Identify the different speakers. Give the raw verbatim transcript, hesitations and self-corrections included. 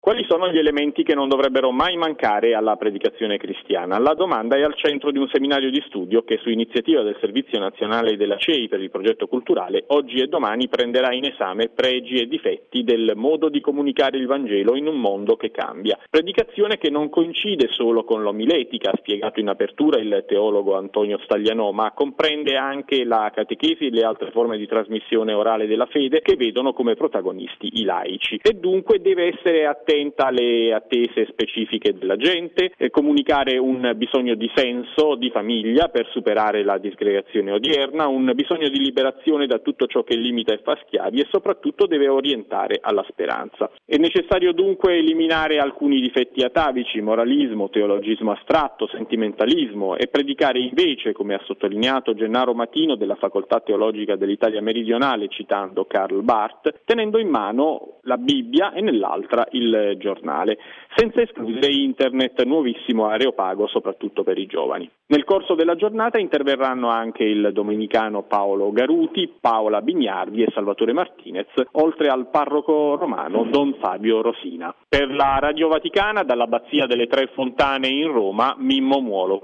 Speaker 1: Quali sono gli elementi che non dovrebbero mai mancare alla predicazione cristiana? La domanda è al centro di un seminario di studio che, su iniziativa del Servizio Nazionale della C E I per il progetto culturale, oggi e domani prenderà in esame pregi e difetti del modo di comunicare il Vangelo in un mondo che cambia. Predicazione che non coincide solo con l'omiletica, ha spiegato in apertura il teologo Antonio Staglianò, ma comprende anche la catechesi e le altre forme di trasmissione orale della fede che vedono come protagonisti i laici. E dunque deve essere attenta alle attese specifiche della gente, eh, comunicare un bisogno di senso, di famiglia per superare la disgregazione odierna, un bisogno di liberazione da tutto ciò che limita e fa schiavi, e soprattutto deve orientare alla speranza. È necessario dunque eliminare alcuni difetti atavici, moralismo, teologismo astratto, sentimentalismo, e predicare invece, come ha sottolineato Gennaro Matino della Facoltà Teologica dell'Italia Meridionale, citando Karl Barth, tenendo in mano la Bibbia e nell'altra il giornale, senza escludere internet, nuovissimo areopago soprattutto per i giovani. Nel corso della giornata interverranno anche il domenicano Paolo Garuti, Paola Bignardi e Salvatore Martinez, oltre al parroco romano Don Fabio Rosina. Per la Radio Vaticana, dall'Abbazia delle Tre Fontane in Roma, Mimmo Muolo.